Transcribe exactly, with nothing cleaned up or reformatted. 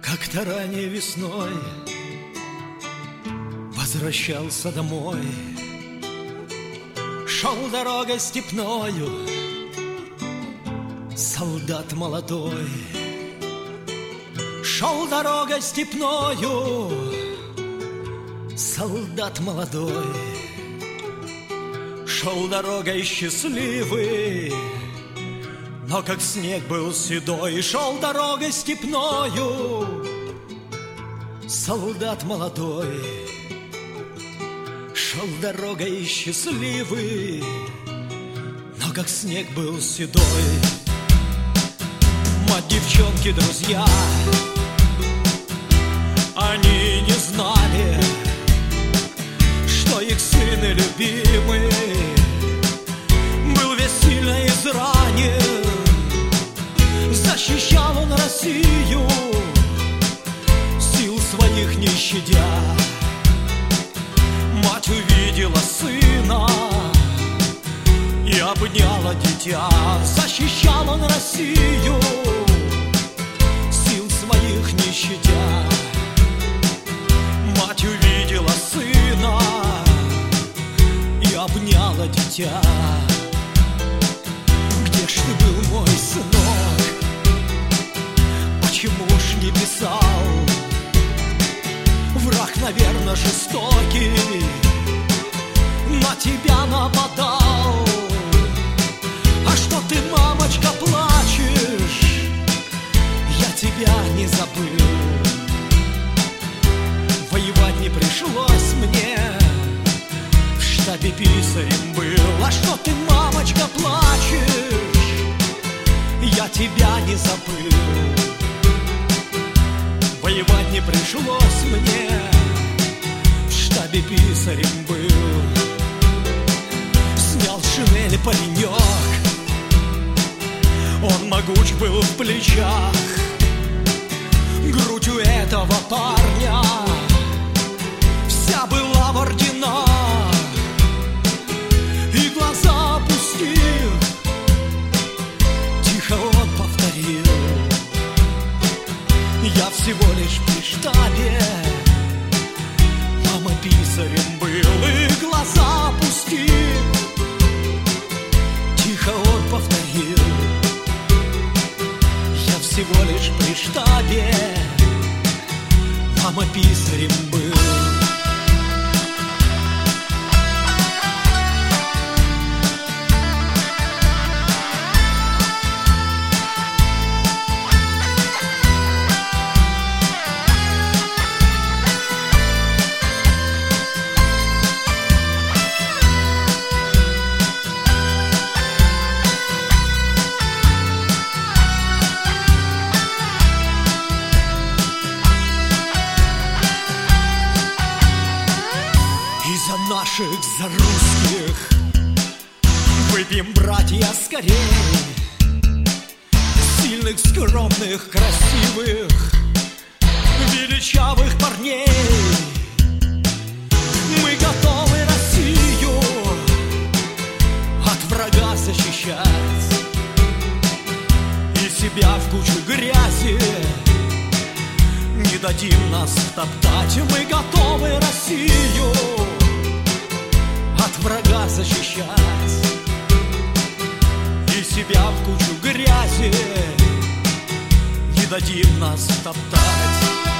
Как-то ранней весной возвращался домой, шел дорогой степною солдат молодой. Шел дорогой степною солдат молодой. Шел дорогой счастливый, но как снег был седой. Шел дорогой степною солдат молодой. Шел дорогой счастливый, но как снег был седой. Мать, девчонки, друзья, они не знали, что их сын и любимый был весь сильно изранен. Защищал он Россию, сил своих не щадя. Мать увидела сына и обняла дитя. Защищал он Россию, сил своих не щадя. Мать увидела сына и обняла дитя. Где ж ты был, мой сынок? Почему ж не писал? Враг, наверное, жестокий на тебя нападал. А что ты, мамочка, плачешь? Я тебя не забыл. Воевать не пришлось мне, в штабе писарем был. А что ты, мамочка, плачешь? Я тебя не забыл. Воевать не пришлось мне, в штабе писарем был. Снял шинель паренек, он могуч был в плечах. Грудь у этого парня вся была в орденах. И глаза опустив, тихо он повторил: я всего лишь при штабе, мама писарем был. И глаза опустив, тихо он повторил: я всего лишь при штабе, мама писарем был. Наших за русских выпьем, братья, скорей. Сильных, скромных, красивых, величавых парней. Мы готовы Россию от врага защищать и себя в кучу грязи не дадим нас топтать. Мы готовы Россию от врага защищать и себя в кучу грязи не дадим нас топтать.